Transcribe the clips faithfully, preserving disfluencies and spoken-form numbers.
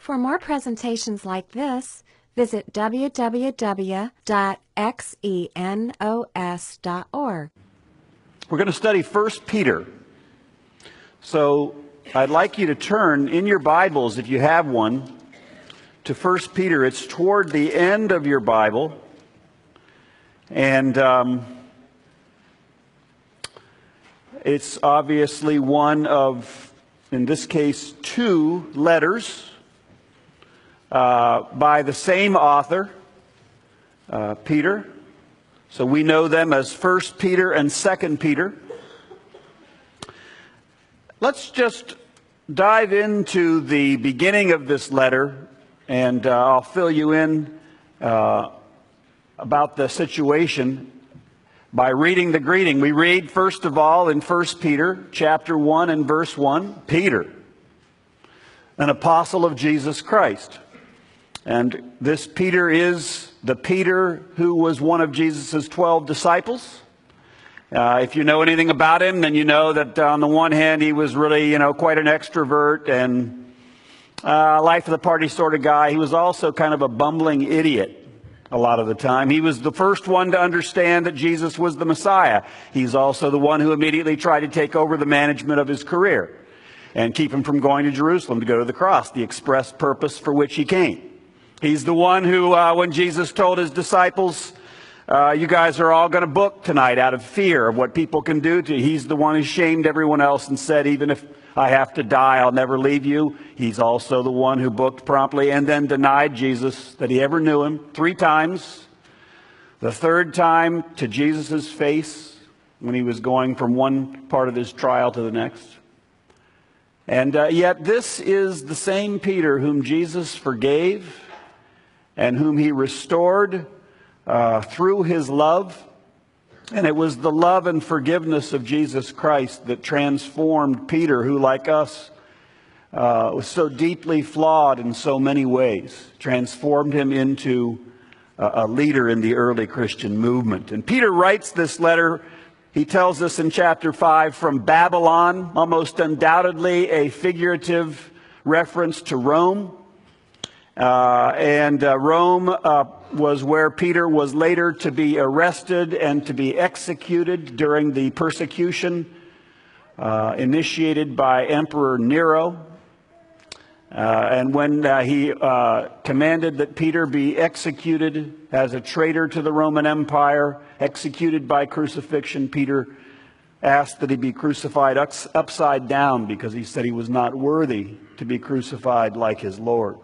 For more presentations like this, visit w w w dot xenos dot org. We're going to study First Peter. So I'd like you to turn in your Bibles, if you have one, to First Peter. It's toward the end of your Bible. And um, it's obviously one of, in this case, two letters uh, by the same author, uh, Peter. So we know them as First Peter and Second Peter. Let's just dive into the beginning of this letter, and uh, I'll fill you in uh, about the situation by reading the greeting. We read, first of all, in First Peter chapter one and verse one, Peter, an apostle of Jesus Christ. And this Peter is the Peter who was one of Jesus' twelve disciples. Uh, if you know anything about him, then you know that on the one hand, he was really, you know, quite an extrovert and uh, life of the party sort of guy. He was also kind of a bumbling idiot a lot of the time. He was the first one to understand that Jesus was the Messiah. He's also the one who immediately tried to take over the management of his career and keep him from going to Jerusalem to go to the cross, the express purpose for which he came. He's the one who, uh, when Jesus told his disciples, uh, you guys are all going to book tonight out of fear of what people can do to you. He's the one who shamed everyone else and said, even if I have to die, I'll never leave you. He's also the one who booked promptly and then denied Jesus that he ever knew him three times. The third time to Jesus' face when he was going from one part of his trial to the next. And uh, yet this is the same Peter whom Jesus forgave and whom he restored uh, through his love. And it was the love and forgiveness of Jesus Christ that transformed Peter, who, like us, uh, was so deeply flawed in so many ways, transformed him into a, a leader in the early Christian movement. And Peter writes this letter, he tells us in chapter five, from Babylon, almost undoubtedly a figurative reference to Rome. Uh, and uh, Rome uh, was where Peter was later to be arrested and to be executed during the persecution uh, initiated by Emperor Nero. Uh, and when uh, he uh, commanded that Peter be executed as a traitor to the Roman Empire, executed by crucifixion, Peter asked that he be crucified ups- upside down because he said he was not worthy to be crucified like his Lord.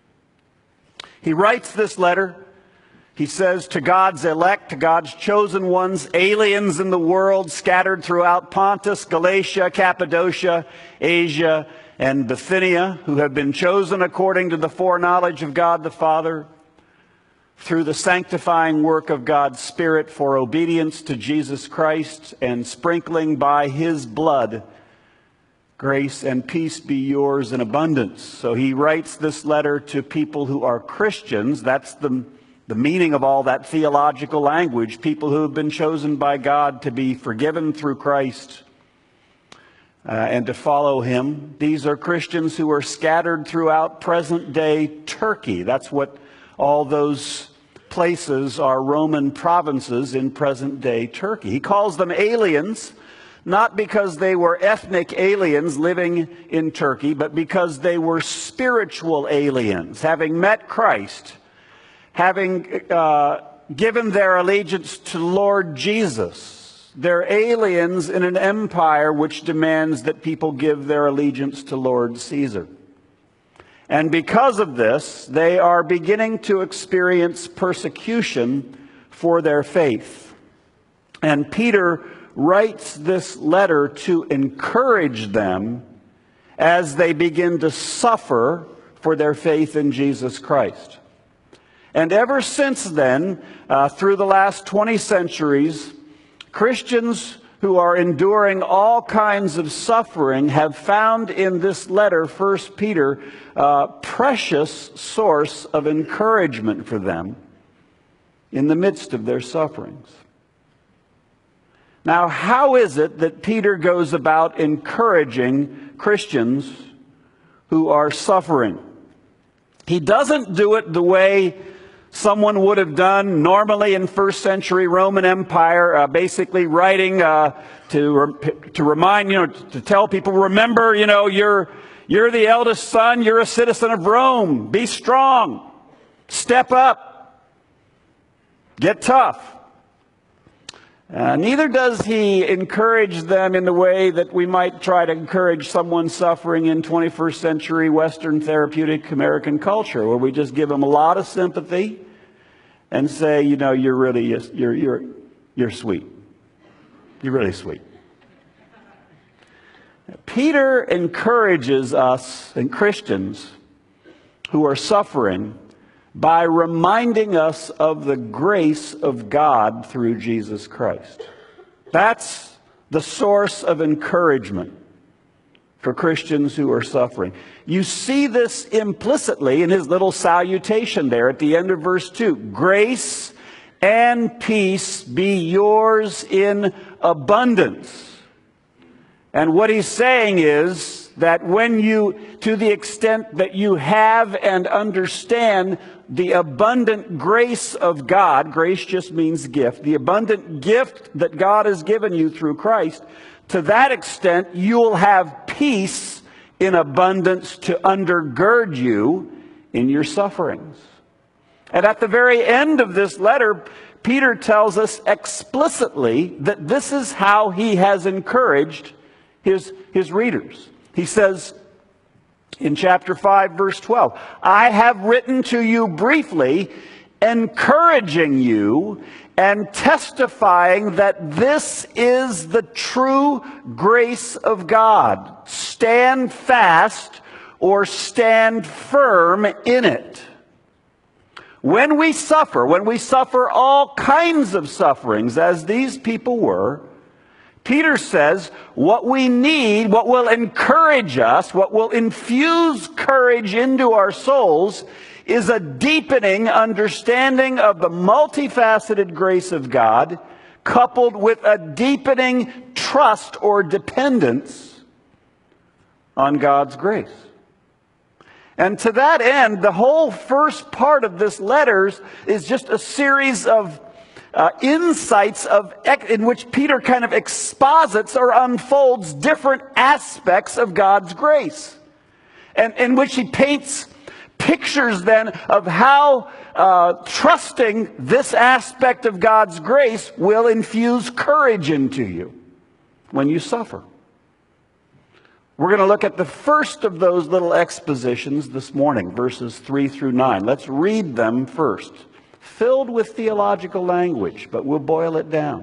He writes this letter. He says, to God's elect, to God's chosen ones, aliens in the world scattered throughout Pontus, Galatia, Cappadocia, Asia, and Bithynia, who have been chosen according to the foreknowledge of God the Father, through the sanctifying work of God's Spirit for obedience to Jesus Christ and sprinkling by his blood. Grace and peace be yours in abundance. So he writes this letter to people who are Christians. That's the, the meaning of all that theological language. People who have been chosen by God to be forgiven through Christ uh, and to follow him. These are Christians who are scattered throughout present-day Turkey. That's what all those places are, Roman provinces in present-day Turkey. He calls them aliens, not because they were ethnic aliens living in Turkey, but because they were spiritual aliens, having met Christ, having uh, given their allegiance to Lord Jesus. They're aliens in an empire which demands that people give their allegiance to Lord Caesar. And because of this, they are beginning to experience persecution for their faith. And Peter writes this letter to encourage them as they begin to suffer for their faith in Jesus Christ. And ever since then, uh, through the last twenty centuries, Christians who are enduring all kinds of suffering have found in this letter, First Peter, a precious source of encouragement for them in the midst of their sufferings. Now, how is it that Peter goes about encouraging Christians who are suffering? He doesn't do it the way someone would have done normally in first century Roman Empire, uh, basically writing uh, to to remind, you know, to tell people, remember, you know, you're you're the eldest son, you're a citizen of Rome, be strong, step up, get tough. Uh, neither does he encourage them in the way that we might try to encourage someone suffering in twenty-first century Western therapeutic American culture, where we just give them a lot of sympathy and say, you know, you're really, you're, you're, you're sweet. You're really sweet. Peter encourages us and Christians who are suffering by reminding us of the grace of God through Jesus Christ. That's the source of encouragement for Christians who are suffering. You see this implicitly in his little salutation there at the end of verse two. Grace and peace be yours in abundance. And what he's saying is that when you, to the extent that you have and understand the abundant grace of God, grace just means gift, the abundant gift that God has given you through Christ, to that extent you'll have peace in abundance to undergird you in your sufferings. And at the very end of this letter, Peter tells us explicitly that this is how he has encouraged his, his readers. He says in chapter five, verse twelve, I have written to you briefly, encouraging you and testifying that this is the true grace of God. Stand fast or stand firm in it. When we suffer, when we suffer all kinds of sufferings, as these people were, Peter says what we need, what will encourage us, what will infuse courage into our souls, is a deepening understanding of the multifaceted grace of God, coupled with a deepening trust or dependence on God's grace. And to that end, the whole first part of this letter is just a series of Uh, insights of in which Peter kind of exposits or unfolds different aspects of God's grace, and in which he paints pictures then of how uh, trusting this aspect of God's grace will infuse courage into you when you suffer. We're going to look at the first of those little expositions this morning, verses three through nine. Let's read them first. Filled with theological language, but we'll boil it down.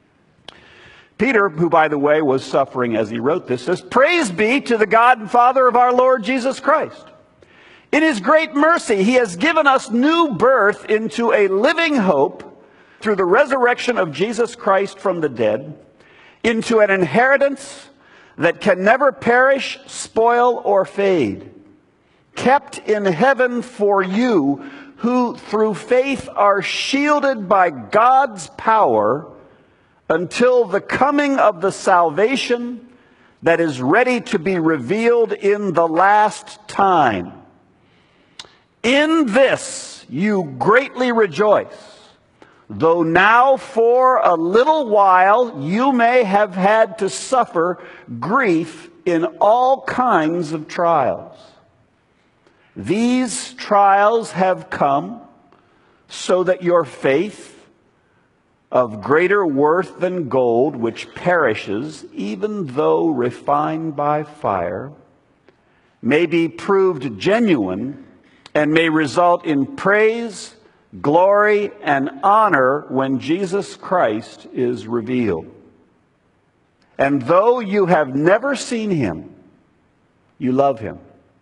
Peter, who, by the way, was suffering as he wrote this, says, Praise be to the God and Father of our Lord Jesus Christ. In his great mercy, he has given us new birth into a living hope through the resurrection of Jesus Christ from the dead, into an inheritance that can never perish, spoil, or fade, kept in heaven for you, who through faith are shielded by God's power until the coming of the salvation that is ready to be revealed in the last time. In this you greatly rejoice, though now for a little while you may have had to suffer grief in all kinds of trials. These trials have come so that your faith, of greater worth than gold, which perishes, even though refined by fire, may be proved genuine and may result in praise, glory, and honor when Jesus Christ is revealed. And though you have never seen him, you love him.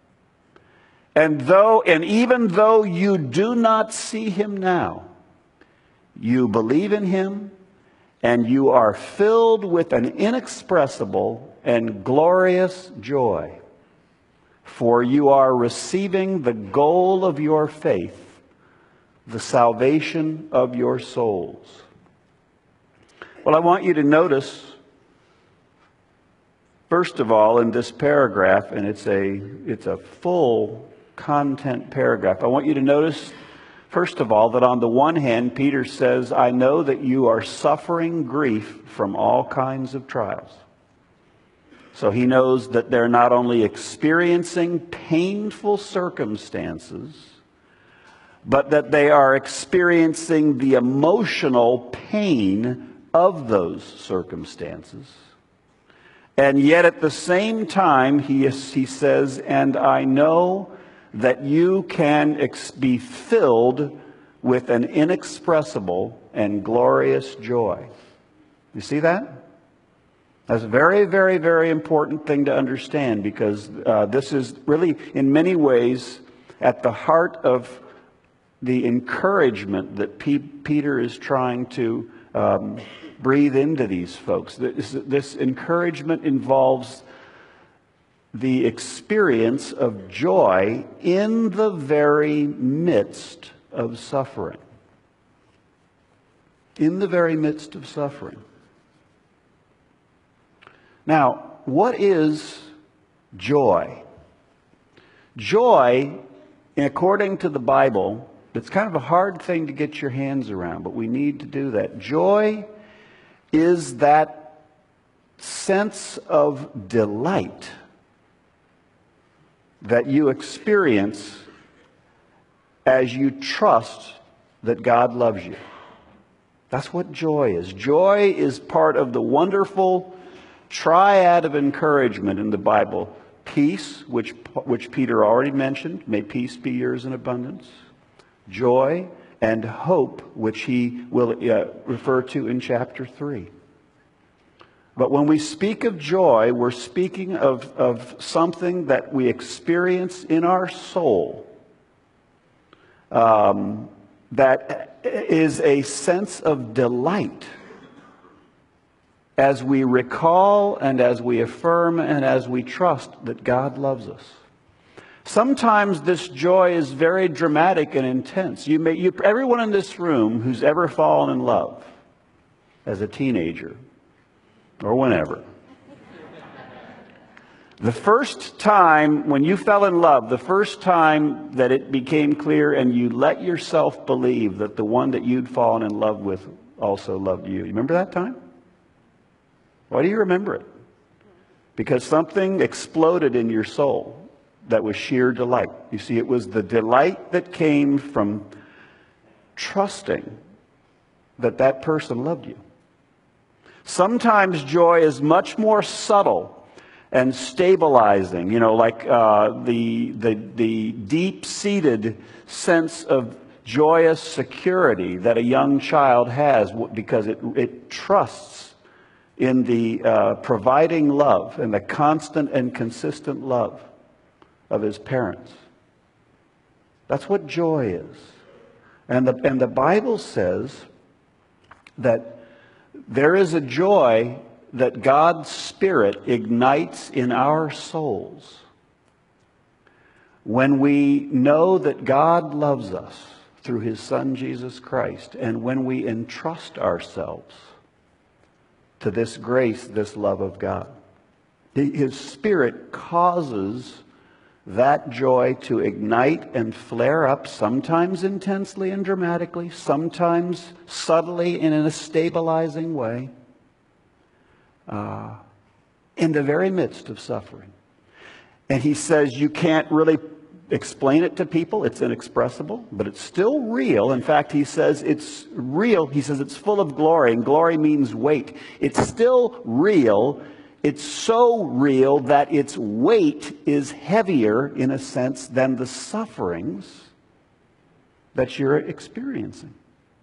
And though, and even though you do not see him now, you believe in him, and you are filled with an inexpressible and glorious joy, for you are receiving the goal of your faith, the salvation of your souls. Well, I want you to notice, first of all, in this paragraph, and it's a, it's a full content paragraph. I want you to notice, first of all, that on the one hand, Peter says, I know that you are suffering grief from all kinds of trials. So he knows that they're not only experiencing painful circumstances, but that they are experiencing the emotional pain of those circumstances. And yet at the same time, he, is, he says, and I know that you can ex- be filled with an inexpressible and glorious joy. You see that? That's a very, very, very important thing to understand, because uh, this is really, in many ways, at the heart of the encouragement that P- Peter is trying to um, breathe into these folks. This, this encouragement involves the experience of joy in the very midst of suffering. In the very midst of suffering. Now, what is joy? Joy, according to the Bible, it's kind of a hard thing to get your hands around, but we need to do that. Joy is that sense of delight that you experience as you trust that God loves you. That's what joy is. Joy is part of the wonderful triad of encouragement in the Bible. Peace, which, which Peter already mentioned, may peace be yours in abundance. Joy and hope, which he will uh, refer to in chapter three. But when we speak of joy, we're speaking of, of something that we experience in our soul um, that is a sense of delight as we recall and as we affirm and as we trust that God loves us. Sometimes this joy is very dramatic and intense. You may, you, everyone in this room who's ever fallen in love as a teenager or whenever, the first time when you fell in love, the first time that it became clear and you let yourself believe that the one that you'd fallen in love with also loved you. You remember that time? Why do you remember it? Because something exploded in your soul that was sheer delight. You see, it was the delight that came from trusting that that person loved you. Sometimes joy is much more subtle and stabilizing, you know, like uh, the, the, the deep-seated sense of joyous security that a young child has because it, it trusts in the uh, providing love and the constant and consistent love of his parents. That's what joy is. And the, and the Bible says that there is a joy that God's Spirit ignites in our souls when we know that God loves us through his Son Jesus Christ, and when we entrust ourselves to this grace, this love of God. His Spirit causes that joy to ignite and flare up, sometimes intensely and dramatically, sometimes subtly and in a stabilizing way, uh, in the very midst of suffering. And he says you can't really explain it to people. It's inexpressible, but it's still real. In fact, he says it's real. He says it's full of glory, and glory means weight. It's still real. It's so real that its weight is heavier, in a sense, than the sufferings that you're experiencing.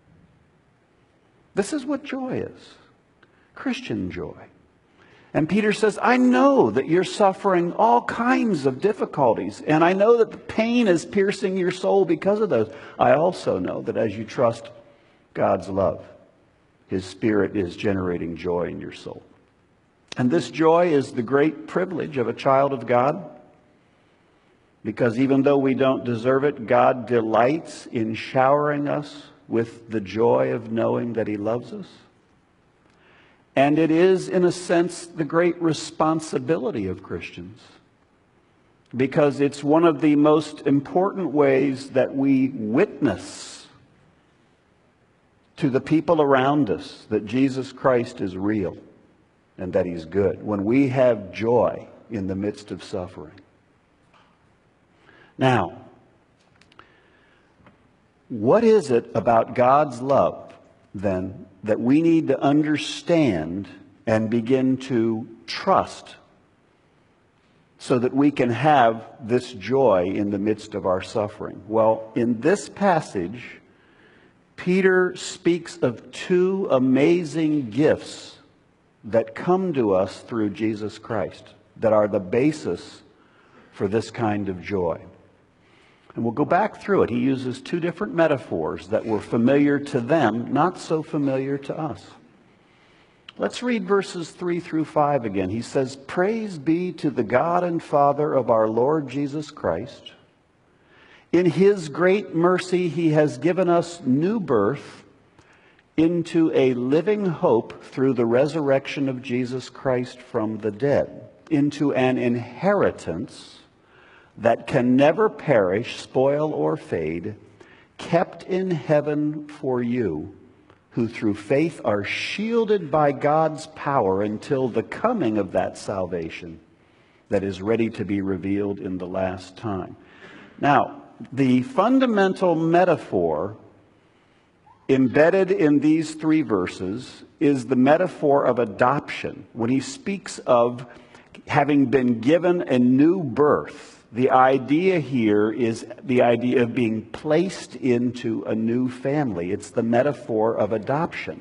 This is what joy is. Christian joy. And Peter says, I know that you're suffering all kinds of difficulties, and I know that the pain is piercing your soul because of those. I also know that as you trust God's love, his Spirit is generating joy in your soul. And this joy is the great privilege of a child of God, because even though we don't deserve it, God delights in showering us with the joy of knowing that he loves us. And it is, in a sense, the great responsibility of Christians because it's one of the most important ways that we witness to the people around us that Jesus Christ is real and that He's good, when we have joy in the midst of suffering. Now, what is it about God's love, then, that we need to understand and begin to trust so that we can have this joy in the midst of our suffering? Well, in this passage, Peter speaks of two amazing gifts that come to us through Jesus Christ, that are the basis for this kind of joy. And we'll go back through it. He uses two different metaphors that were familiar to them, not so familiar to us. Let's read verses three through five again. He says, "Praise be to the God and Father of our Lord Jesus Christ. In His great mercy, He has given us new birth into a living hope through the resurrection of Jesus Christ from the dead, into an inheritance that can never perish, spoil, or fade, kept in heaven for you, who through faith are shielded by God's power until the coming of that salvation that is ready to be revealed in the last time." Now, the fundamental metaphor embedded in these three verses is the metaphor of adoption. When he speaks of having been given a new birth, the idea here is the idea of being placed into a new family. It's the metaphor of adoption.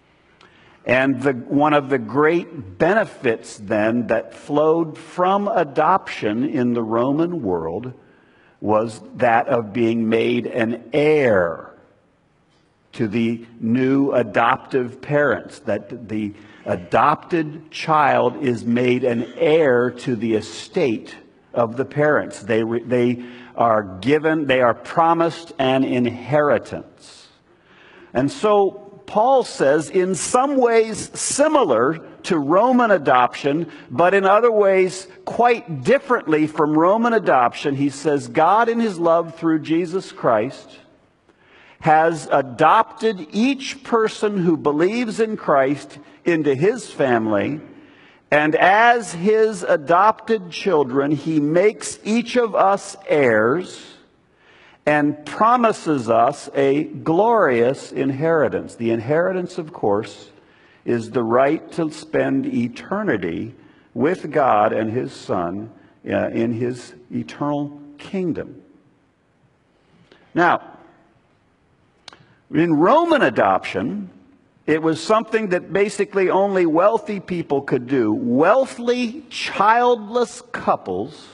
And the, one of the great benefits then that flowed from adoption in the Roman world was that of being made an heir to the new adoptive parents, that the adopted child is made an heir to the estate of the parents. They, they are given, they are promised an inheritance. And so Paul says, in some ways similar to Roman adoption, but in other ways quite differently from Roman adoption, he says, God in His love through Jesus Christ has adopted each person who believes in Christ into His family. And as His adopted children, He makes each of us heirs and promises us a glorious inheritance. The inheritance, of course, is the right to spend eternity with God and His Son uh, in His eternal kingdom. Now, in Roman adoption, it was something that basically only wealthy people could do. Wealthy, childless couples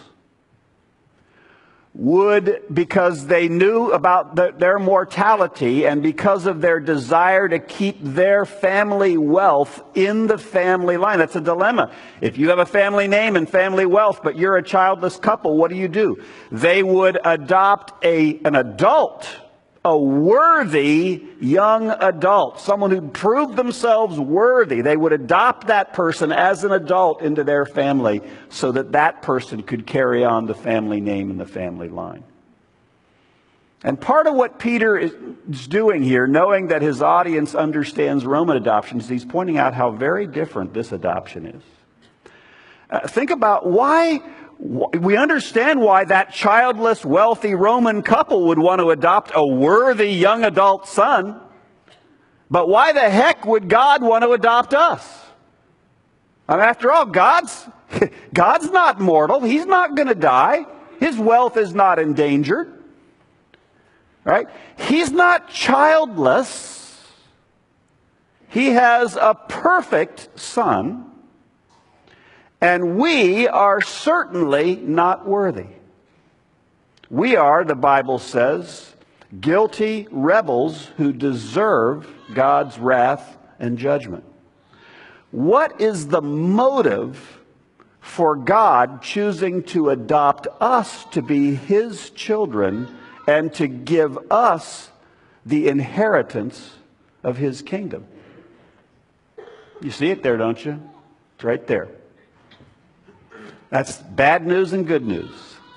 would, because they knew about the, their mortality and because of their desire to keep their family wealth in the family line. That's a dilemma. If you have a family name and family wealth, but you're a childless couple, what do you do? They would adopt a, an adult, a worthy young adult, someone who proved themselves worthy. They would adopt that person as an adult into their family so that that person could carry on the family name and the family line. And part of what Peter is doing here, knowing that his audience understands Roman adoption, is he's pointing out how very different this adoption is. Uh, think about why... We understand why that childless, wealthy Roman couple would want to adopt a worthy young adult son. But why the heck would God want to adopt us? I mean, after all, God's, God's not mortal. He's not going to die. His wealth is not endangered. Right? He's not childless. He has a perfect son. And we are certainly not worthy. We are, the Bible says, guilty rebels who deserve God's wrath and judgment. What is the motive for God choosing to adopt us to be His children and to give us the inheritance of His kingdom? You see it there, don't you? It's right there. That's bad news and good news.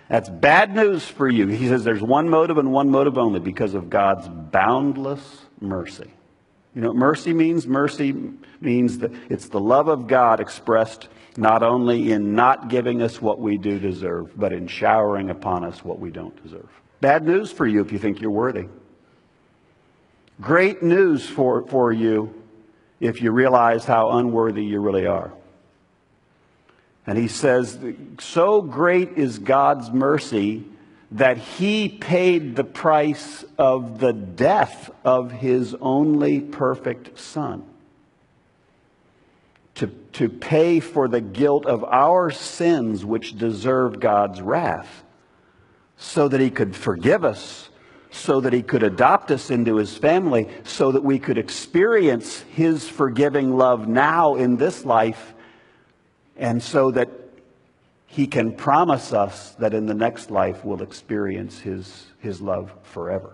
That's bad news for you. He says there's one motive and one motive only, because of God's boundless mercy. You know what mercy means? Mercy means that it's the love of God expressed not only in not giving us what we do deserve, but in showering upon us what we don't deserve. Bad news for you if you think you're worthy. Great news for, for you if you realize how unworthy you really are. And he says, so great is God's mercy that he paid the price of the death of his only perfect Son. To, to pay for the guilt of our sins which deserved God's wrath, so that he could forgive us, so that he could adopt us into his family, so that we could experience his forgiving love now in this life, and so that he can promise us that in the next life we'll experience his, his love forever.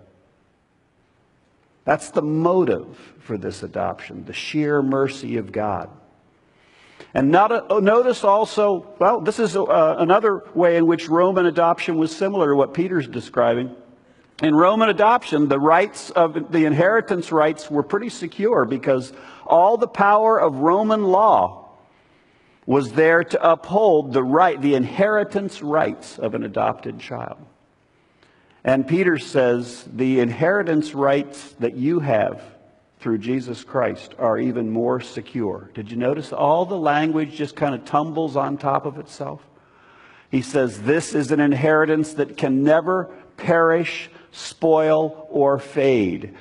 That's the motive for this adoption, the sheer mercy of God. And not, notice also, well, this is uh, another way in which Roman adoption was similar to what Peter's describing. In Roman adoption, the rights of the inheritance rights were pretty secure, because all the power of Roman law was there to uphold the right, the inheritance rights of an adopted child. And Peter says the inheritance rights that you have through Jesus Christ are even more secure. Did you notice all the language just kind of tumbles on top of itself? He says this is an inheritance that can never perish, spoil, or fade.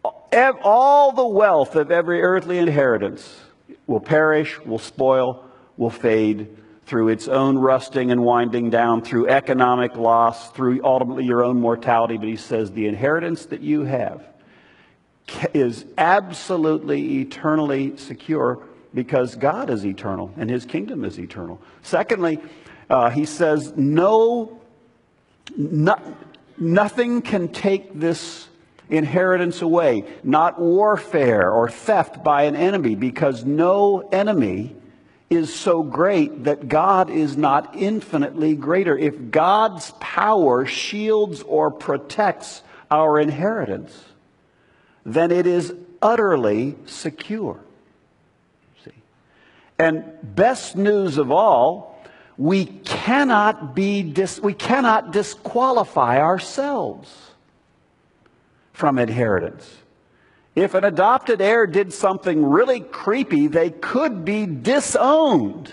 All the wealth of every earthly inheritance will perish, will spoil, will fade through its own rusting and winding down, through economic loss, through ultimately your own mortality. But he says the inheritance that you have is absolutely eternally secure, because God is eternal and his kingdom is eternal. Secondly, uh, he says no, no, nothing can take this inheritance away, not warfare or theft by an enemy, because no enemy is so great that God is not infinitely greater. If God's power shields or protects our inheritance, then it is utterly secure. See? And best news of all, we cannot be dis- we cannot disqualify ourselves from inheritance. If an adopted heir did something really creepy, they could be disowned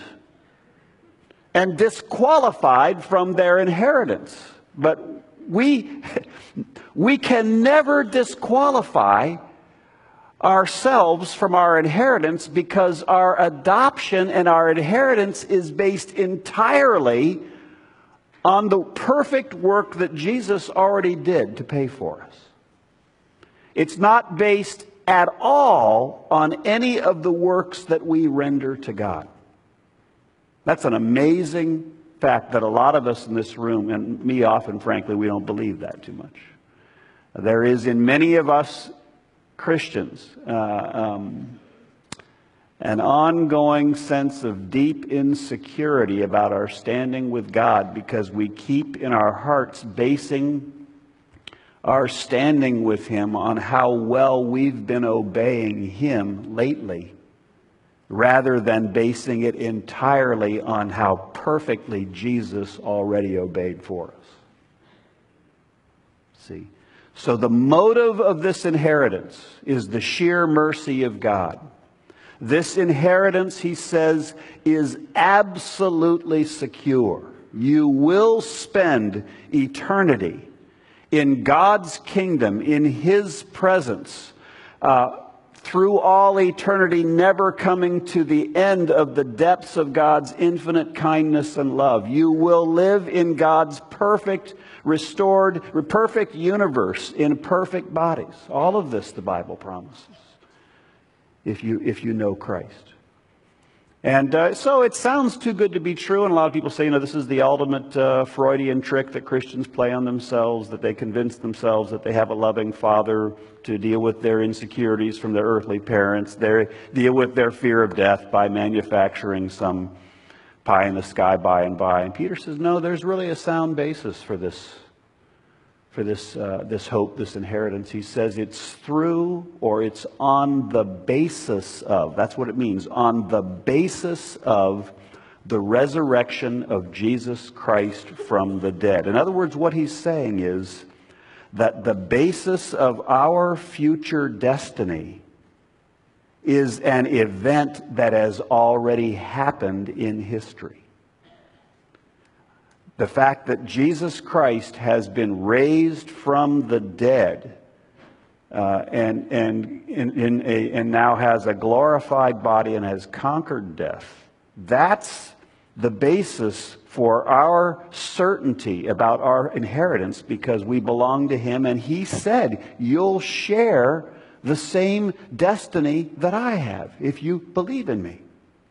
and disqualified from their inheritance. But we, we can never disqualify ourselves from our inheritance, because our adoption and our inheritance is based entirely on the perfect work that Jesus already did to pay for us. It's not based at all on any of the works that we render to God. That's an amazing fact that a lot of us in this room, and me often, frankly, we don't believe that too much. There is in many of us Christians uh, um, an ongoing sense of deep insecurity about our standing with God, because we keep in our hearts basing our standing with him on how well we've been obeying him lately, rather than basing it entirely on how perfectly Jesus already obeyed for us. See? So the motive of this inheritance is the sheer mercy of God. This inheritance, he says, is absolutely secure. You will spend eternity in God's kingdom, in his presence, uh, through all eternity, never coming to the end of the depths of God's infinite kindness and love. You will live in God's perfect, restored, perfect universe in perfect bodies. All of this the Bible promises, if you, if you know Christ. And uh, so it sounds too good to be true, and a lot of people say, you know, this is the ultimate uh, Freudian trick that Christians play on themselves, that they convince themselves that they have a loving father to deal with their insecurities from their earthly parents. They deal with their fear of death by manufacturing some pie in the sky by and by. And Peter says, no, there's really a sound basis for this, for this, uh, this hope, this inheritance. He says it's through, or it's on the basis of, that's what it means, on the basis of the resurrection of Jesus Christ from the dead. In other words, what he's saying is that the basis of our future destiny is an event that has already happened in history. The fact that Jesus Christ has been raised from the dead uh, and, and, in, in a, and now has a glorified body and has conquered death, that's the basis for our certainty about our inheritance, because we belong to him, and he said, you'll share the same destiny that I have if you believe in me.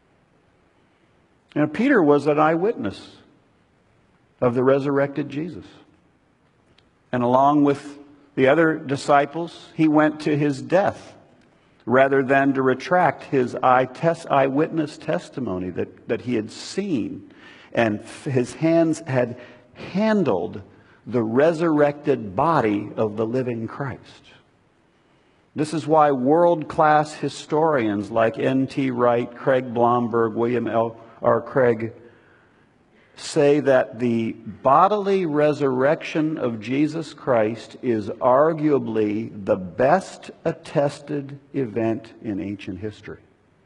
Now, Peter was an eyewitness of the resurrected Jesus. And along with the other disciples, he went to his death rather than to retract his eye test, eyewitness testimony that, that he had seen, and his hands had handled the resurrected body of the living Christ. This is why world-class historians like N T Wright, Craig Blomberg, William L R Craig say that the bodily resurrection of Jesus Christ is arguably the best attested event in ancient history.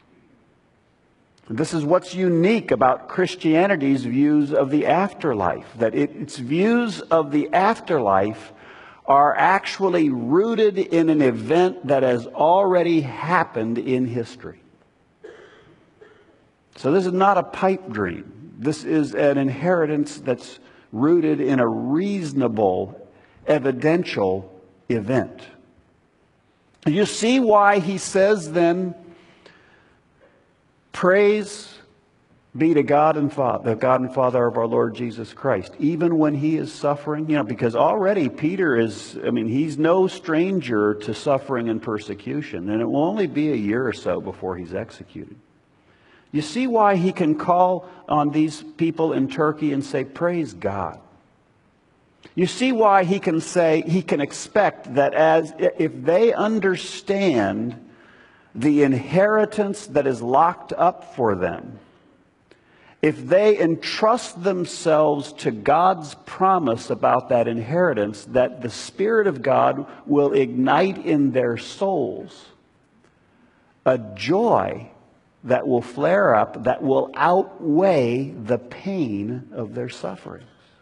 This is what's unique about Christianity's views of the afterlife, that it, its views of the afterlife are actually rooted in an event that has already happened in history. So this is not a pipe dream. This is an inheritance that's rooted in a reasonable, evidential event. You see why he says then, praise be to God and Father, the God and Father of our Lord Jesus Christ, even when he is suffering, you know, because already Peter is, I mean, he's no stranger to suffering and persecution, and it will only be a year or so before he's executed. You see why he can call on these people in Turkey and say, praise God. You see why he can say, he can expect that as if they understand the inheritance that is locked up for them, if they entrust themselves to God's promise about that inheritance, that the Spirit of God will ignite in their souls a joy that will flare up, that will outweigh the pain of their sufferings.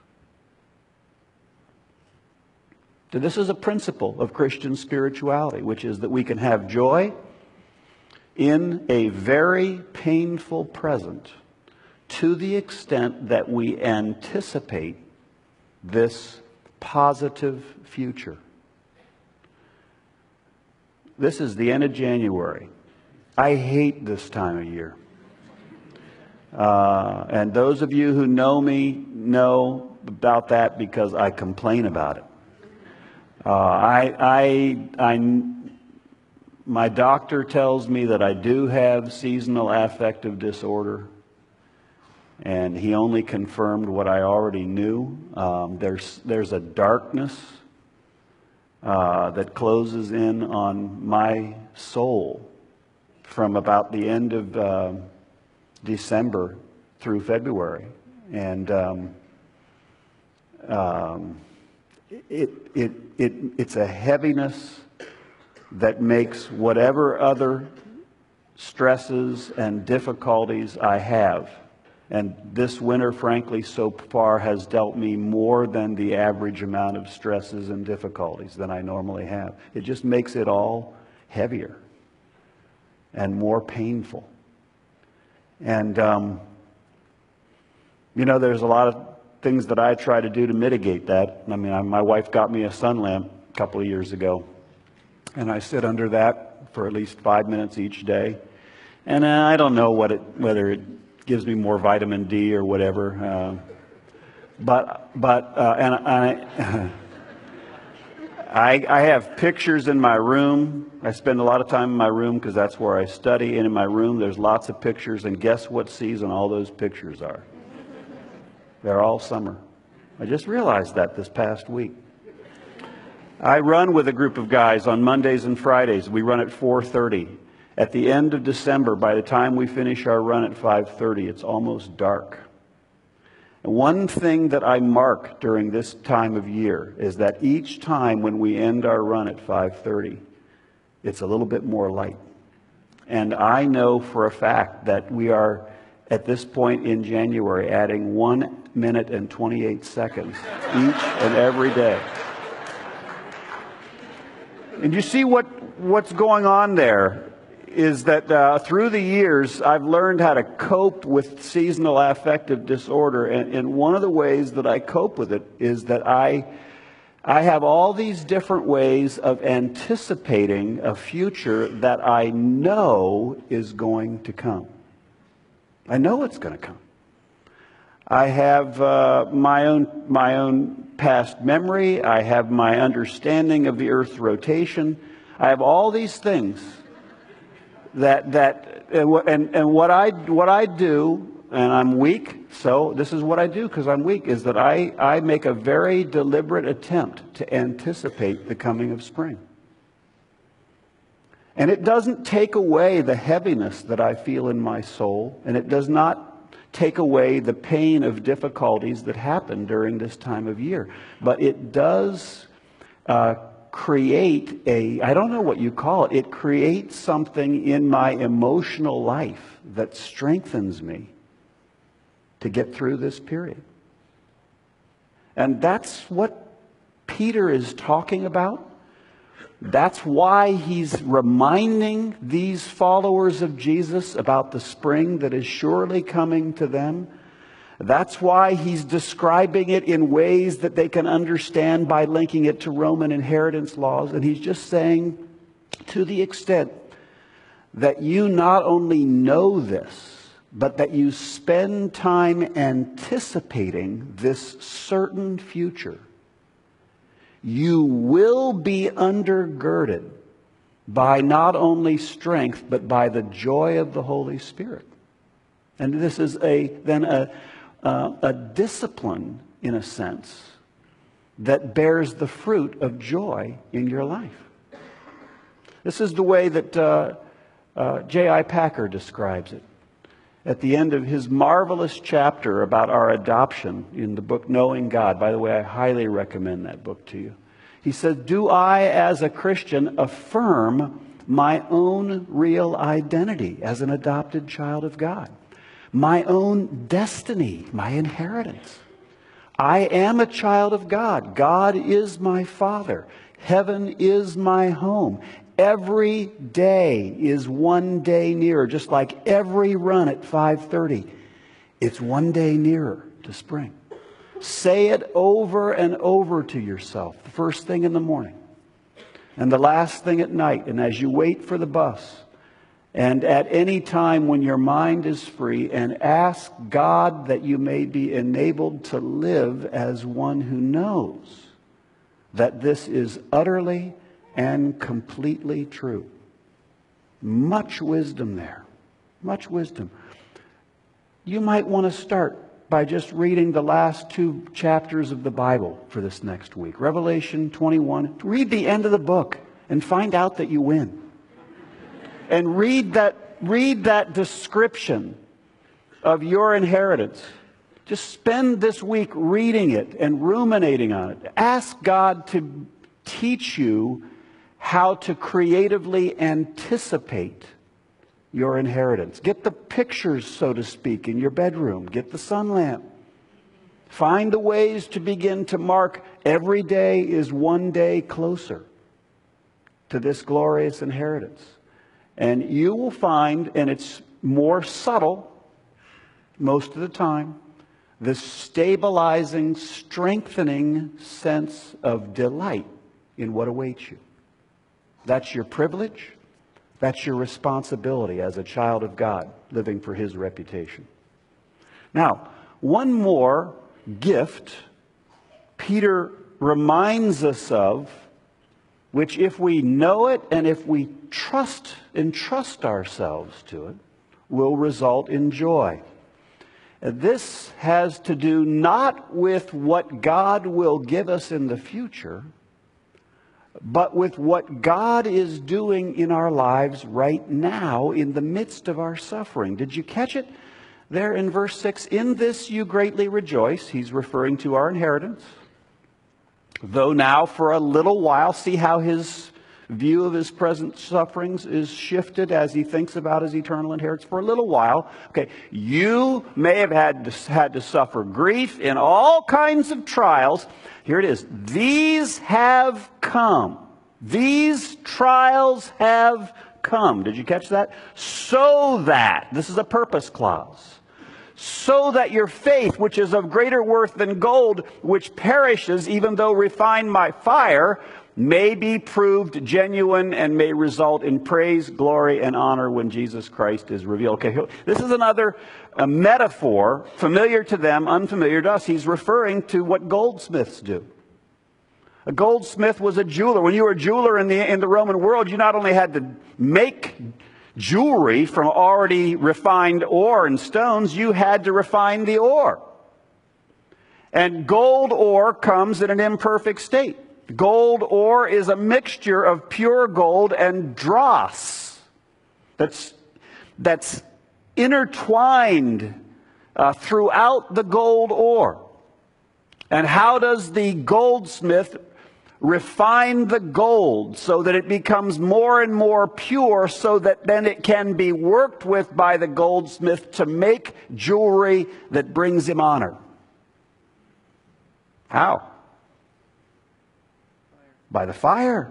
So this is a principle of Christian spirituality, which is that we can have joy in a very painful present to the extent that we anticipate this positive future. This is the end of January. I hate this time of year. Uh, and those of you who know me know about that because I complain about it. Uh, I, I, I, my doctor tells me that I do have seasonal affective disorder, and he only confirmed what I already knew. Um, there's, there's a darkness uh, that closes in on my soul from about the end of uh, December through February. And um, um, it, it, it, it's a heaviness that makes whatever other stresses and difficulties I have. And this winter, frankly, so far has dealt me more than the average amount of stresses and difficulties than I normally have. It just makes it all heavier and more painful. And, um, you know, there's a lot of things that I try to do to mitigate that. I mean, I, my wife got me a sun lamp a couple of years ago, and I sit under that for at least five minutes each day. And uh, I don't know what it, whether it gives me more vitamin D or whatever. Uh, but, but, uh, and I, I, I have pictures in my room. I spend a lot of time in my room because that's where I study. And in my room, there's lots of pictures. And guess what season all those pictures are? They're all summer. I just realized that this past week. I run with a group of guys on Mondays and Fridays. We run at four thirty. At the end of December, by the time we finish our run at five thirty, it's almost dark. And one thing that I mark during this time of year is that each time when we end our run at five thirty, it's a little bit more light. And I know for a fact that we are, at this point in January, adding one minute and twenty-eight seconds each and every day. And you see what, what's going on there is that uh, through the years, I've learned how to cope with seasonal affective disorder. And, and one of the ways that I cope with it is that I, I have all these different ways of anticipating a future that I know is going to come. I know it's going to come. I have uh, my own my own past memory. I have my understanding of the Earth's rotation. I have all these things that that and and what I what I do, and I'm weak. So this is what I do because I'm weak. Is that I I make a very deliberate attempt to anticipate the coming of spring. And it doesn't take away the heaviness that I feel in my soul, and it does not take away the pain of difficulties that happen during this time of year. But it does uh, create a, I don't know what you call it, it creates something in my emotional life that strengthens me to get through this period. And that's what Peter is talking about. That's why he's reminding these followers of Jesus about the spring that is surely coming to them. That's why he's describing it in ways that they can understand by linking it to Roman inheritance laws. And he's just saying, to the extent that you not only know this, but that you spend time anticipating this certain future, you will be undergirded by not only strength, but by the joy of the Holy Spirit. And this is a then a, uh, a discipline, in a sense, that bears the fruit of joy in your life. This is the way that uh, uh, J I Packer describes it. At the end of his marvelous chapter about our adoption in the book Knowing God. By the way, I highly recommend that book to you. He says, do I as a Christian affirm my own real identity as an adopted child of God? My own destiny, my inheritance. I am a child of God. God is my Father. Heaven is my home. Every day is one day nearer, just like every run at five thirty. It's one day nearer to spring. Say it over and over to yourself, the first thing in the morning and the last thing at night, and as you wait for the bus, and at any time when your mind is free, and ask God that you may be enabled to live as one who knows that this is utterly and completely true. Much wisdom there. Much wisdom. You might want to start by just reading the last two chapters of the Bible for this next week. Revelation twenty-one. Read the end of the book and find out that you win. And read that, read that description of your inheritance. Just spend this week reading it and ruminating on it. Ask God to teach you how to creatively anticipate your inheritance. Get the pictures, so to speak, in your bedroom. Get the sun lamp. Find the ways to begin to mark every day is one day closer to this glorious inheritance. And you will find, and it's more subtle most of the time, this stabilizing, strengthening sense of delight in what awaits you. That's your privilege. That's your responsibility as a child of God, living for His reputation. Now, one more gift Peter reminds us of which if we know it and if we trust, entrust ourselves to it, will result in joy. This has to do not with what God will give us in the future, but with what God is doing in our lives right now in the midst of our suffering. Did you catch it there in verse six? In this you greatly rejoice. He's referring to our inheritance. Though now for a little while, see how his view of his present sufferings is shifted as he thinks about his eternal inheritance. For a little while, okay, you may have had to, had to suffer grief in all kinds of trials. Here it is. These have come. These trials have come. Did you catch that? So that, this is a purpose clause, so that your faith, which is of greater worth than gold, which perishes even though refined by fire, may be proved genuine and may result in praise, glory, and honor when Jesus Christ is revealed. Okay, this is another a metaphor, familiar to them, unfamiliar to us. He's referring to what goldsmiths do. A goldsmith was a jeweler. When you were a jeweler in the, in the Roman world, you not only had to make jewelry from already refined ore and stones, you had to refine the ore. And gold ore comes in an imperfect state. Gold ore is a mixture of pure gold and dross that's, that's intertwined uh, throughout the gold ore. And how does the goldsmith refine the gold so that it becomes more and more pure, so that then it can be worked with by the goldsmith to make jewelry that brings him honor? How? By the fire.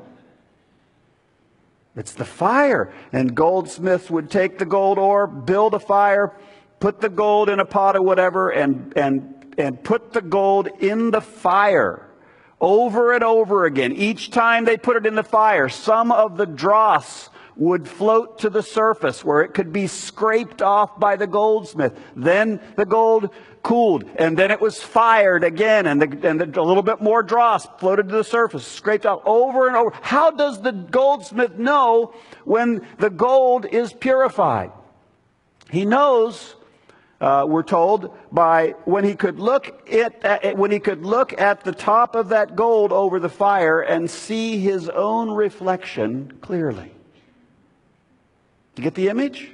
It's the fire. And goldsmiths would take the gold ore, build a fire, put the gold in a pot or whatever, and, and, and put the gold in the fire over and over again. Each time they put it in the fire, some of the dross would float to the surface where it could be scraped off by the goldsmith. Then the gold cooled, and then it was fired again, and, the, and the, a little bit more dross floated to the surface, scraped out over and over. How does the goldsmith know when the gold is purified? He knows, uh, we're told, by when he could look at, at when he could look at the top of that gold over the fire and see his own reflection clearly. You get the image?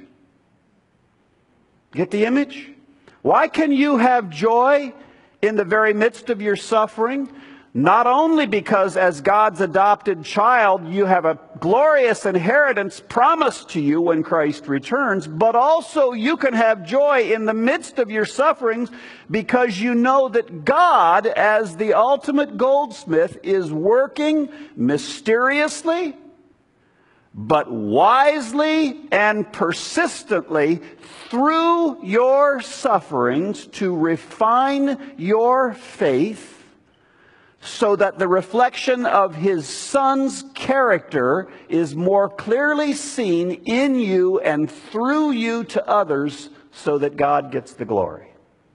Get the image? Why can you have joy in the very midst of your suffering? Not only because as God's adopted child, you have a glorious inheritance promised to you when Christ returns, but also you can have joy in the midst of your sufferings because you know that God, as the ultimate goldsmith, is working mysteriously, but wisely and persistently through your sufferings to refine your faith, so that the reflection of His Son's character is more clearly seen in you and through you to others, so that God gets the glory.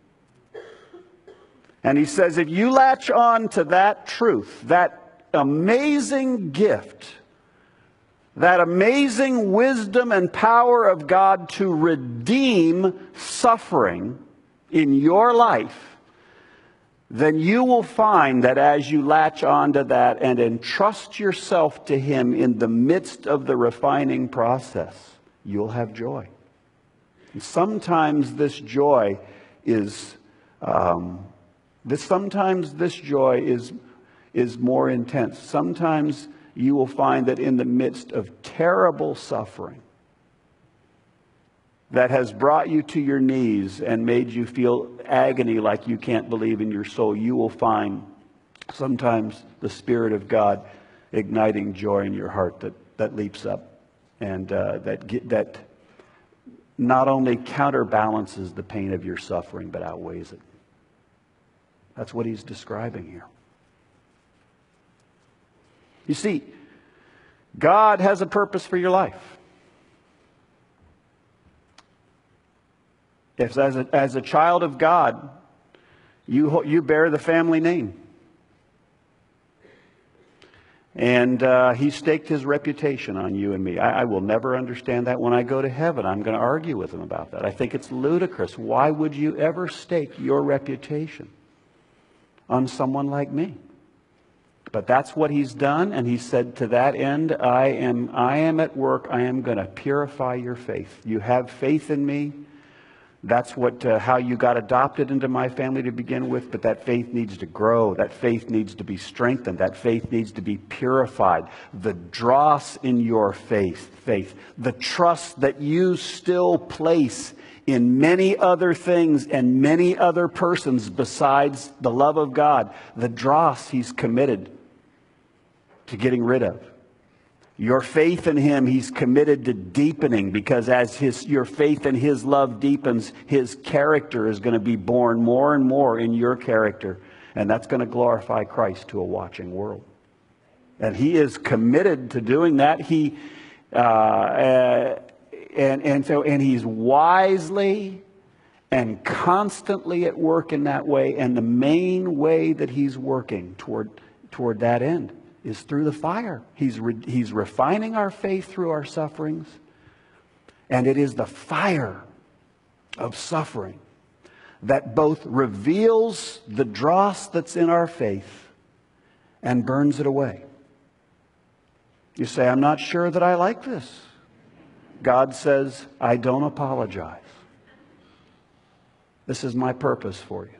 And He says, if you latch on to that truth, that amazing gift, that amazing wisdom and power of God to redeem suffering in your life, then you will find that as you latch on to that and entrust yourself to Him in the midst of the refining process, you'll have joy. And sometimes this joy is, um, this, sometimes this joy is, is more intense. Sometimes you will find that in the midst of terrible suffering that has brought you to your knees and made you feel agony like you can't believe in your soul, you will find sometimes the Spirit of God igniting joy in your heart that, that leaps up and uh, that, that not only counterbalances the pain of your suffering, but outweighs it. That's what He's describing here. You see, God has a purpose for your life. If as a, as a child of God, you, you bear the family name. And uh, he staked his reputation on you and me. I, I will never understand that. When I go to heaven, I'm going to argue with him about that. I think it's ludicrous. Why would you ever stake your reputation on someone like me? But that's what he's done, and he said, to that end, I am, I am at work. I am going to purify your faith. You have faith in me. That's what uh, how you got adopted into my family to begin with, but that faith needs to grow. That faith needs to be strengthened. That faith needs to be purified. The dross in your faith, faith, the trust that you still place in many other things and many other persons besides the love of God, the dross he's committed to getting rid of. Your faith in him, he's committed to deepening, because as his your faith in his love deepens, his character is going to be born more and more in your character. And that's going to glorify Christ to a watching world. And he is committed to doing that. He uh, uh, and and so and he's wisely and constantly at work in that way. And the main way that he's working toward toward that end is through the fire. He's, re, he's refining our faith through our sufferings. And it is the fire of suffering that both reveals the dross that's in our faith and burns it away. You say, I'm not sure that I like this. God says, I don't apologize. This is my purpose for you.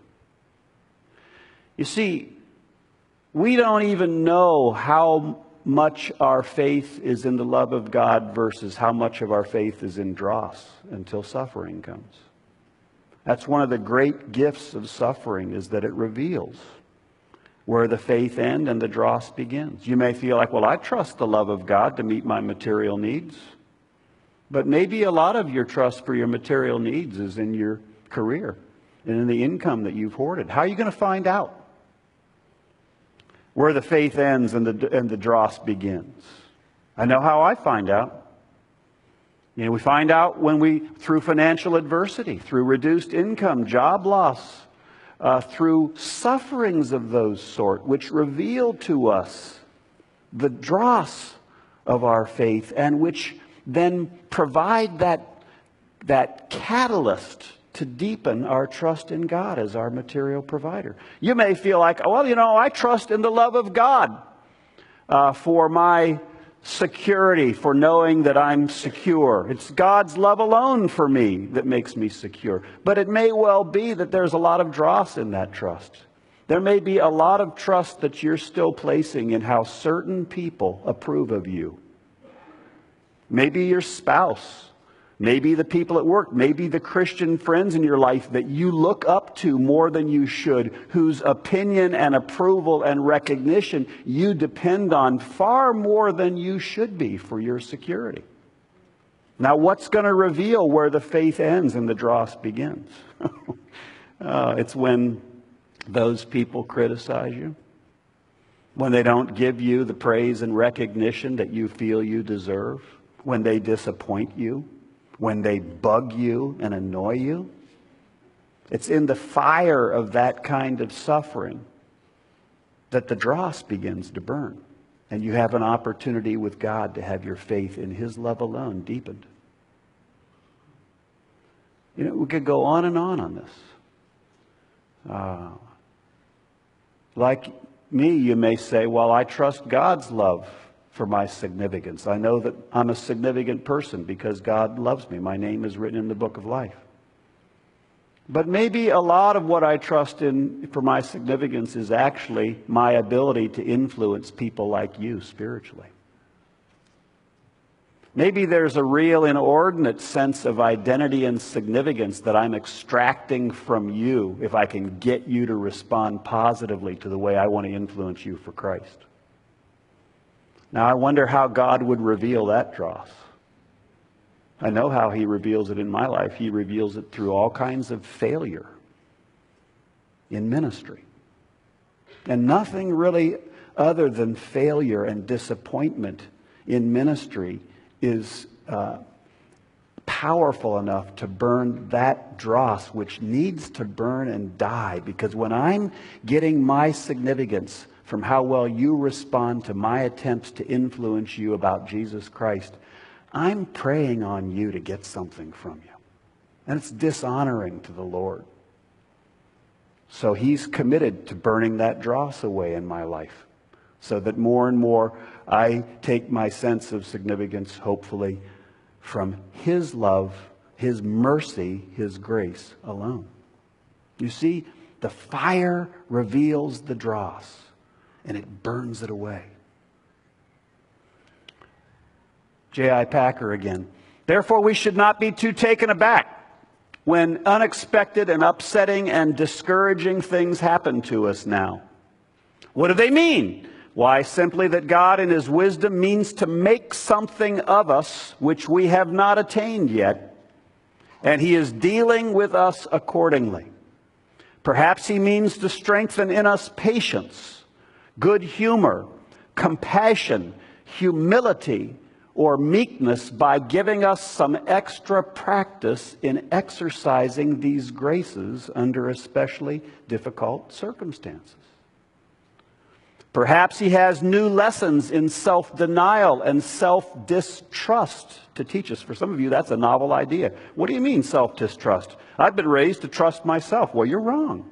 You see, we don't even know how much our faith is in the love of God versus how much of our faith is in dross until suffering comes. That's one of the great gifts of suffering, is that it reveals where the faith ends and the dross begins. You may feel like, well, I trust the love of God to meet my material needs. But maybe a lot of your trust for your material needs is in your career and in the income that you've hoarded. How are you going to find out where the faith ends and the, and the dross begins? I know how I find out. You know, we find out when we, through financial adversity, through reduced income, job loss, uh, through sufferings of those sort, which reveal to us the dross of our faith, and which then provide that, that catalyst to deepen our trust in God as our material provider. You may feel like, well, you know, I trust in the love of God uh, for my security, for knowing that I'm secure. It's God's love alone for me that makes me secure. But it may well be that there's a lot of dross in that trust. There may be a lot of trust that you're still placing in how certain people approve of you. Maybe your spouse. Maybe the people at work, maybe the Christian friends in your life that you look up to more than you should, whose opinion and approval and recognition you depend on far more than you should be for your security. Now, what's going to reveal where the faith ends and the dross begins? uh, it's when those people criticize you, when they don't give you the praise and recognition that you feel you deserve, when they disappoint you, when they bug you and annoy you. It's in the fire of that kind of suffering that the dross begins to burn. And you have an opportunity with God to have your faith in his love alone deepened. You know, we could go on and on on this. Uh, like me, you may say, well, I trust God's love for my significance. I know that I'm a significant person because God loves me. My name is written in the book of life. But maybe a lot of what I trust in for my significance is actually my ability to influence people like you spiritually. Maybe there's a real inordinate sense of identity and significance that I'm extracting from you if I can get you to respond positively to the way I want to influence you for Christ. Now, I wonder how God would reveal that dross. I know how he reveals it in my life. He reveals it through all kinds of failure in ministry. And nothing really other than failure and disappointment in ministry is uh, powerful enough to burn that dross, which needs to burn and die. Because when I'm getting my significance from how well you respond to my attempts to influence you about Jesus Christ, I'm preying on you to get something from you. And it's dishonoring to the Lord. So he's committed to burning that dross away in my life, so that more and more I take my sense of significance, hopefully, from his love, his mercy, his grace alone. You see, the fire reveals the dross, and it burns it away. J I Packer again. Therefore, we should not be too taken aback when unexpected and upsetting and discouraging things happen to us now. What do they mean? Why, simply that God in his wisdom means to make something of us which we have not attained yet, and he is dealing with us accordingly. Perhaps he means to strengthen in us patience, good humor, compassion, humility, or meekness by giving us some extra practice in exercising these graces under especially difficult circumstances. Perhaps he has new lessons in self-denial and self-distrust to teach us. For some of you, that's a novel idea. What do you mean self-distrust? I've been raised to trust myself. Well, you're wrong.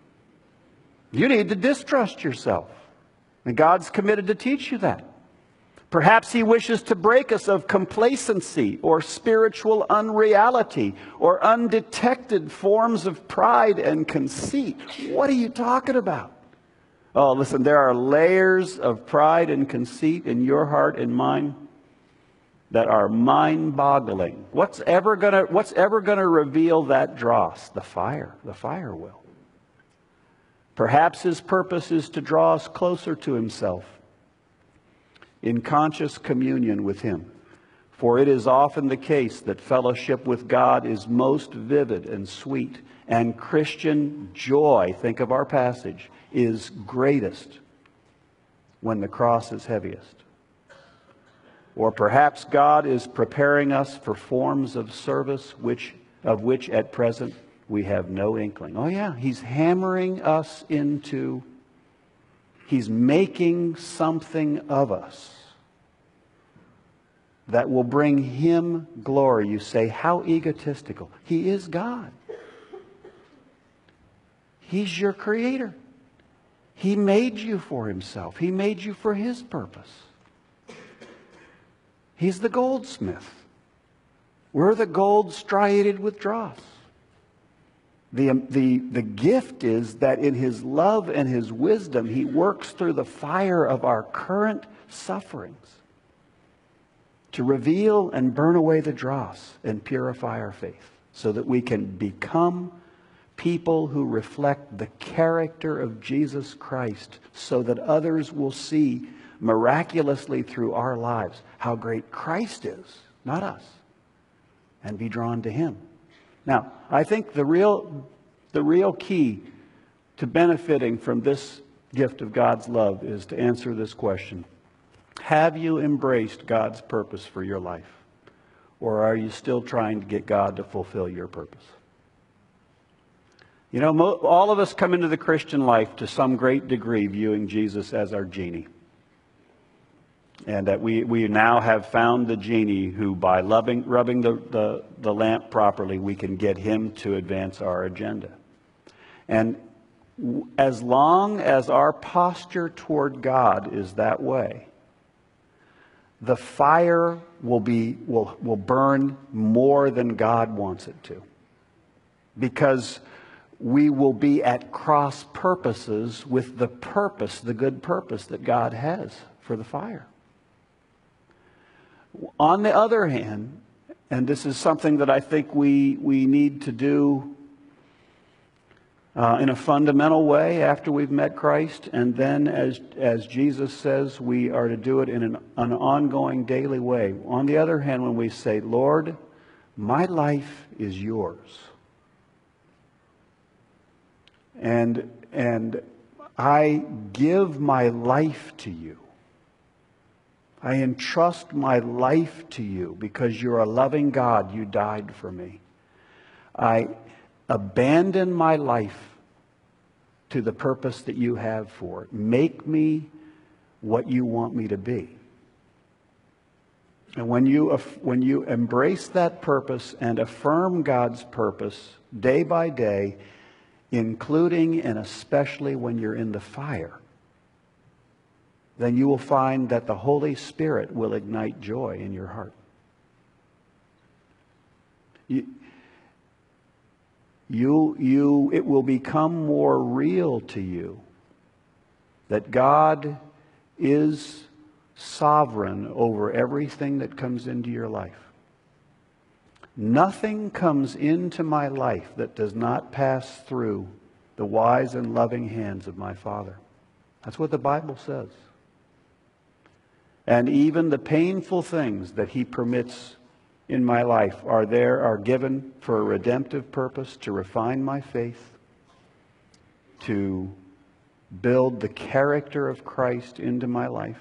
You need to distrust yourself. And God's committed to teach you that. Perhaps he wishes to break us of complacency or spiritual unreality or undetected forms of pride and conceit. What are you talking about? Oh, listen, there are layers of pride and conceit in your heart and mine that are mind-boggling. What's ever gonna, what's ever gonna reveal that dross? The fire. The fire will. Perhaps his purpose is to draw us closer to himself in conscious communion with him. For it is often the case that fellowship with God is most vivid and sweet, and Christian joy, think of our passage, is greatest when the cross is heaviest. Or perhaps God is preparing us for forms of service which, of which at present we have no inkling. Oh yeah, he's hammering us into, he's making something of us that will bring him glory. You say, how egotistical. He is God. He's your creator. He made you for himself. He made you for his purpose. He's the goldsmith. We're the gold striated with dross. The, the, the gift is that in his love and his wisdom, he works through the fire of our current sufferings to reveal and burn away the dross and purify our faith so that we can become people who reflect the character of Jesus Christ, so that others will see miraculously through our lives how great Christ is, not us, and be drawn to him. Now, I think the real, the real key to benefiting from this gift of God's love is to answer this question. Have you embraced God's purpose for your life? Or are you still trying to get God to fulfill your purpose? You know, mo- all of us come into the Christian life to some great degree viewing Jesus as our genie. And that we, we now have found the genie who, by loving, rubbing the, the, the lamp properly, we can get him to advance our agenda. And w- as long as our posture toward God is that way, the fire will be will, will burn more than God wants it to. Because we will be at cross purposes with the purpose, the good purpose that God has for the fire. On the other hand, and this is something that I think we, we need to do uh, in a fundamental way after we've met Christ, and then as, as Jesus says, we are to do it in an, an ongoing daily way. On the other hand, when we say, Lord, my life is yours. And, and I give my life to you. I entrust my life to you because you're a loving God. You died for me. I abandon my life to the purpose that you have for it. Make me what you want me to be. And when you, when you embrace that purpose and affirm God's purpose day by day, including and especially when you're in the fire, then you will find that the Holy Spirit will ignite joy in your heart. You, you, you, it will become more real to you that God is sovereign over everything that comes into your life. Nothing comes into my life that does not pass through the wise and loving hands of my Father. That's what the Bible says. And even the painful things that He permits in my life are there, are given for a redemptive purpose, to refine my faith, to build the character of Christ into my life.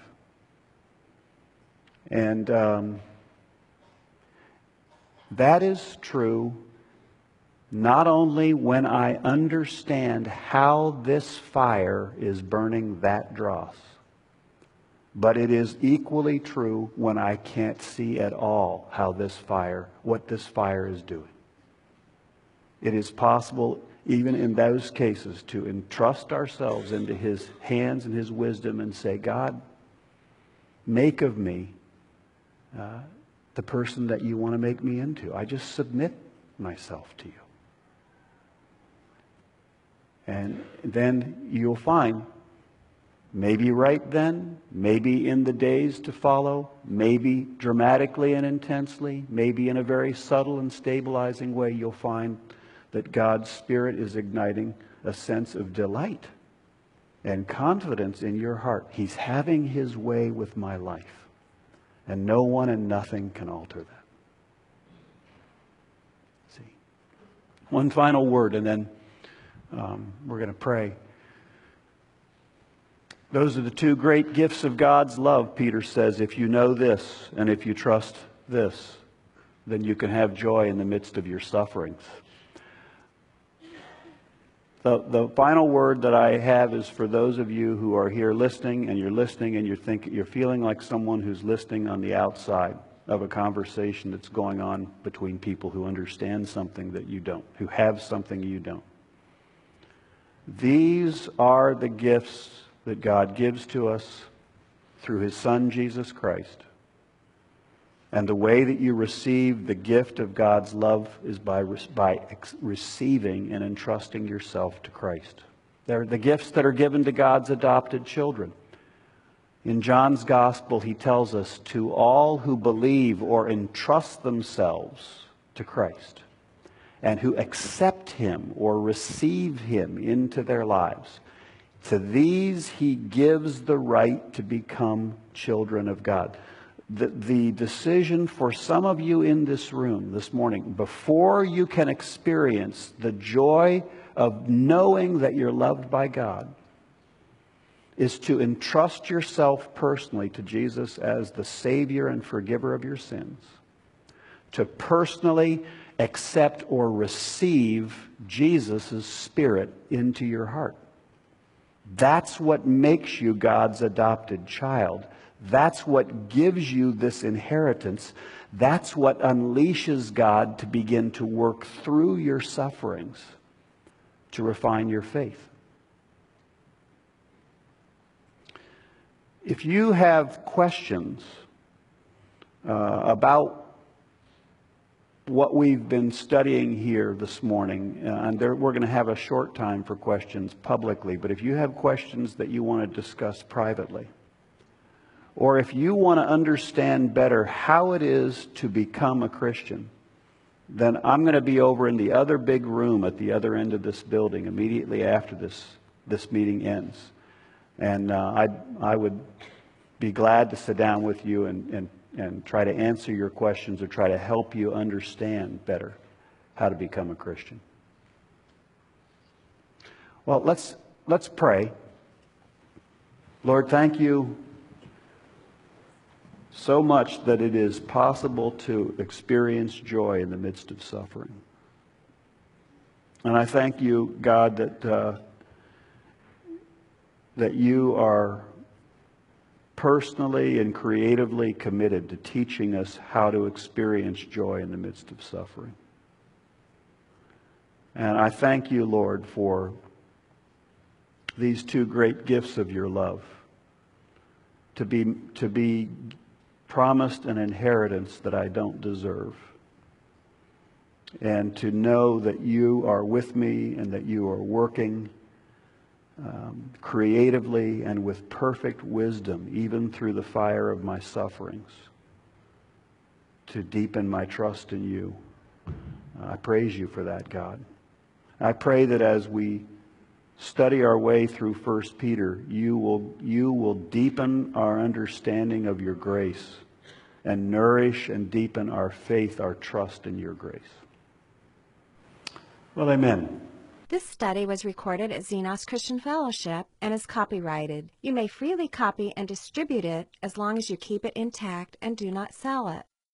And um, that is true not only when I understand how this fire is burning that dross, but it is equally true when I can't see at all how this fire, what this fire is doing. It is possible, even in those cases, to entrust ourselves into His hands and His wisdom and say, God, make of me uh, the person that you want to make me into. I just submit myself to you. And then you'll find, maybe right then, maybe in the days to follow, maybe dramatically and intensely, maybe in a very subtle and stabilizing way, you'll find that God's Spirit is igniting a sense of delight and confidence in your heart. He's having His way with my life, and no one and nothing can alter that. See, one final word, and then um, we're going to pray. Those are the two great gifts of God's love, Peter says. If you know this and if you trust this, then you can have joy in the midst of your sufferings. The, the final word that I have is for those of you who are here listening, and you're listening and you're thinking, you're feeling like someone who's listening on the outside of a conversation that's going on between people who understand something that you don't, who have something you don't. These are the gifts that God gives to us through His Son, Jesus Christ. And the way that you receive the gift of God's love is by, by ex- receiving and entrusting yourself to Christ. They're the gifts that are given to God's adopted children. In John's Gospel, he tells us, to all who believe or entrust themselves to Christ, and who accept Him or receive Him into their lives, to these He gives the right to become children of God. The, the decision for some of you in this room this morning, before you can experience the joy of knowing that you're loved by God, is to entrust yourself personally to Jesus as the Savior and forgiver of your sins, to personally accept or receive Jesus' Spirit into your heart. That's what makes you God's adopted child. That's what gives you this inheritance. That's what unleashes God to begin to work through your sufferings to refine your faith. If you have questions uh, about what we've been studying here this morning, uh, and there, we're going to have a short time for questions publicly, but if you have questions that you want to discuss privately, or if you want to understand better how it is to become a Christian, then I'm going to be over in the other big room at the other end of this building immediately after this, this meeting ends. And uh, I, I would be glad to sit down with you and, and, and try to answer your questions or try to help you understand better how to become a Christian. Well, let's, let's pray. Lord, thank you so much that it is possible to experience joy in the midst of suffering. And I thank you, God, that uh, that you are personally and creatively committed to teaching us how to experience joy in the midst of suffering. And I thank you, Lord, for these two great gifts of your love, to be, to be promised an inheritance that I don't deserve, and to know that you are with me and that you are working um, creatively and with perfect wisdom, even through the fire of my sufferings, to deepen my trust in you. I praise you for that, God. I pray that as we study our way through First Peter, you will, you will deepen our understanding of your grace and nourish and deepen our faith, our trust in your grace. Well, amen. This study was recorded at Xenos Christian Fellowship and is copyrighted. You may freely copy and distribute it as long as you keep it intact and do not sell it.